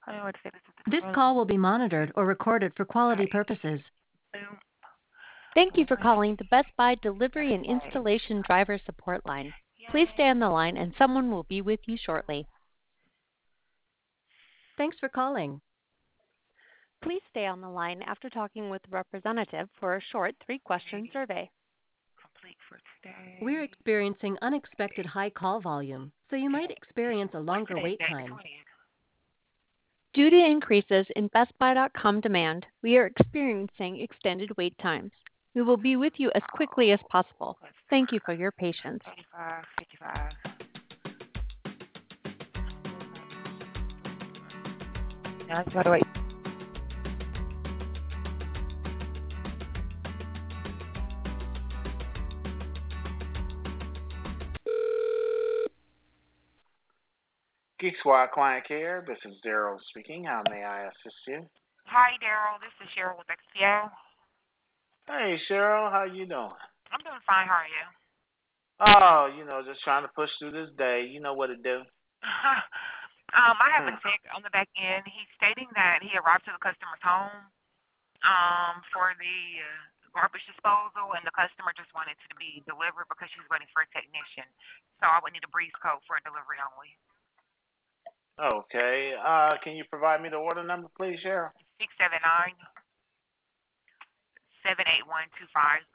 I would say this is the This color. call will be monitored or recorded for quality purposes. Boom. Thank you for One. calling the Best Buy Delivery and Okay. Installation Driver Support Line. Please stay on Yay. the line and someone will be with you shortly. Thanks for calling. Please stay on the line after talking with a representative for a short 3-question survey. Complete for today. We're experiencing unexpected high call volume, so you might experience a What's longer today's wait date? The time. 20th. Due to increases in BestBuy.com demand, we are experiencing extended wait times. We will be with you as quickly as possible. Thank you for your patience. 85, 55. Now, by the way, Geek Squad Client Care, this is Daryl speaking. How may I assist you? hi, Daryl. This is Cheryl with XPO. Hey, Cheryl, how you doing? I'm doing fine. How are you? Oh, just trying to push through this day. You know what to do. I have a Hmm. tech on the back end. He's stating that he arrived to the customer's home for the garbage disposal, and the customer just wanted to be delivered because she's waiting for a technician. So I would need a breeze code for a delivery only. Okay. Can you provide me the order number, please, Cheryl? 679-78125.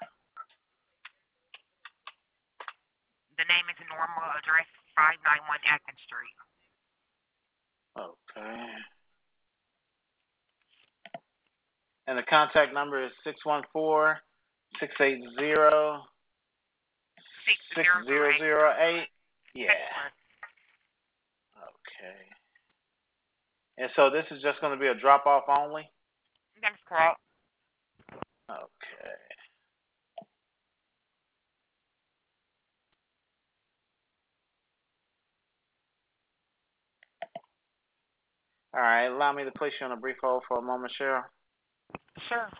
The name is normal. Address 591 Atkins Street. Okay. And the contact number is 614-680-6008. 6008. Yeah. That's correct. Okay. And so this is just going to be a drop-off only? That's correct. Okay. All right. Allow me to place you on a brief hold for a moment, Cheryl. Sure.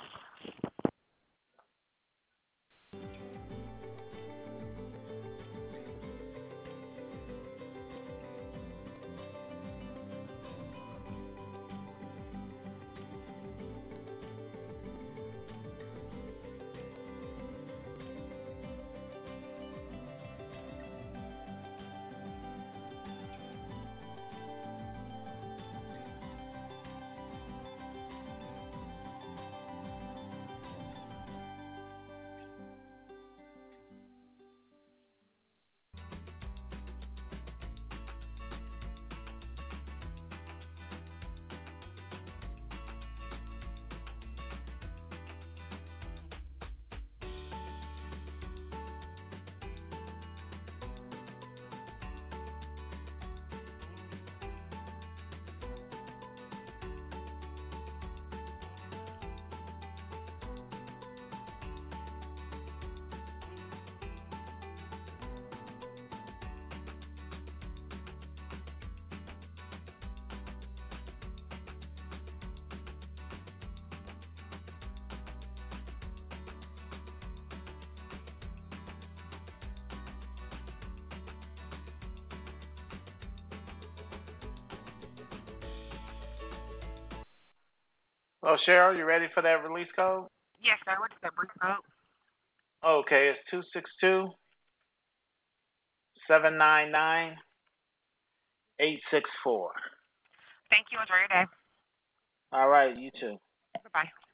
Well, Cheryl, you ready for that release code? Yes, sir. What is that breeze code? Okay, it's 262-799-864. Thank you. Enjoy your day. All right, you too. Goodbye.